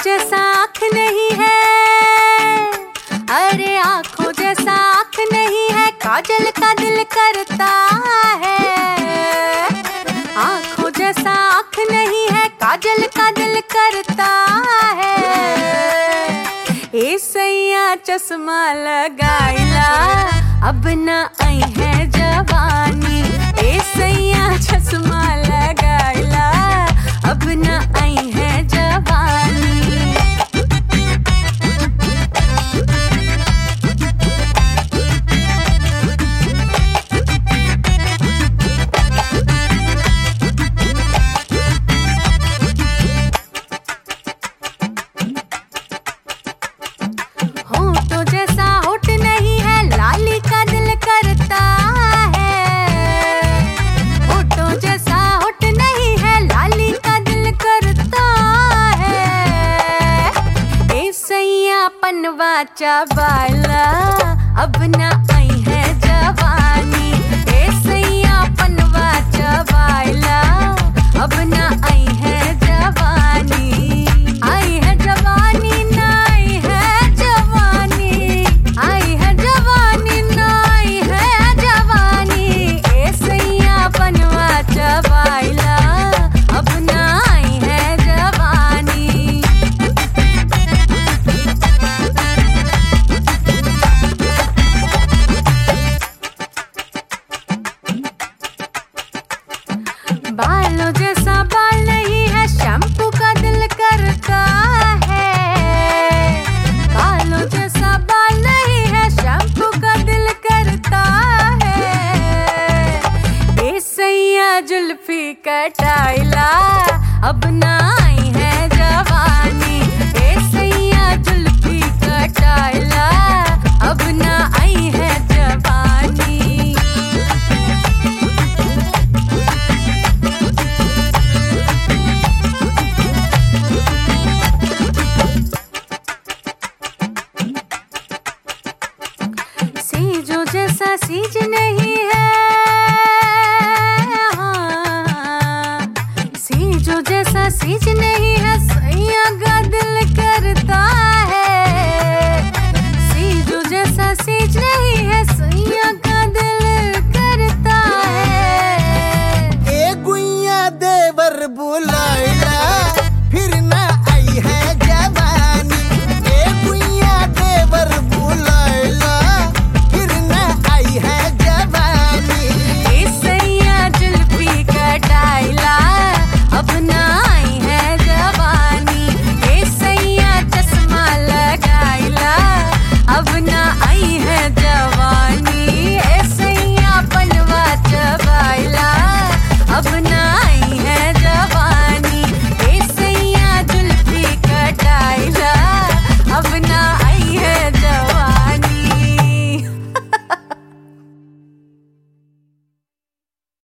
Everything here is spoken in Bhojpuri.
जैसा आँख नहीं है, अरे आँखों जैसा आँख नहीं है, काजल का दिल करता है। आँखों जैसा आँख नहीं है, काजल का दिल करता है। ए सैया चश्मा लगाइला, अब ना आई है जवानी। ए सैया चश्मा लगाइला, अब ना आई है जवानी। होठों जैसा होठ नहीं है, लाली का दिल करता है। होठों जैसा होठ नहीं है, लाली का दिल करता है। ए सैया पनवा चबाइला, अब ना आई है जवानी। ए सैया पनवा चबाइला, अब ना आई है जवानी। आई है जवानी ना आई है जवानी, आई है जवानी ना आई है जवानी। ए सैया पनवा चबाइला, अब ना आई है जवानी। बालों जैसा बाल नहीं है, शैम्पू का दिल करता है। बालों जैसा बाल नहीं है, शैम्पू का दिल करता है। ए सैया जुल्फी कटाइला, अब ना आई है जवानी। ए सैया जुल्फी कटाइला, अब ना आई है जवानी। सीजो जैसा सीज नहीं है, हाँ। सीजो जैसा सीज नहीं है, सैया का दिल करता है। सीजो जैसा सीज नहीं है, सैया का दिल करता है। ए गुइया देवर बोल